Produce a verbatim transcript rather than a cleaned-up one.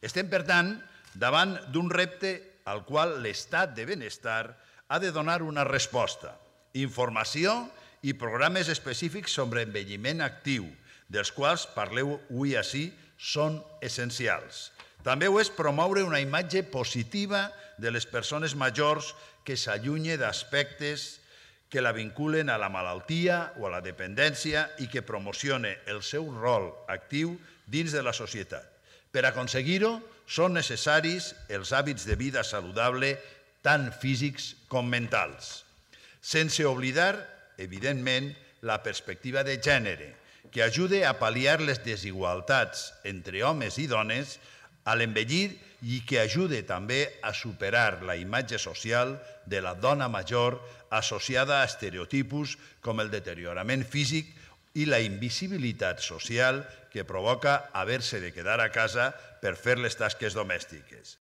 Estem, per tant, davant d'un repte al qual l'estat de benestar ha de donar una resposta. Informació i programes específics sobre envelliment actiu, dels quals parleu avui ací, són essencials. També ho és promoure una imatge positiva de les persones majors que s'allunye d'aspectes que la vinculen a la malaltia o a la dependència i que promocione el seu rol actiu dins de la societat. Per aconseguir-ho, són necessaris els hàbits de vida saludable tant físics com mentals, sense oblidar, evidentment, la perspectiva de gènere, que ajude a pal·liar les desigualtats entre homes i dones a l'envellir i que ajude també a superar la imatge social de la dona major associada a estereotipos com el deteriorament físic i la invisibilitat social que provoca haver-se de quedar a casa per fer les tasques domèstiques.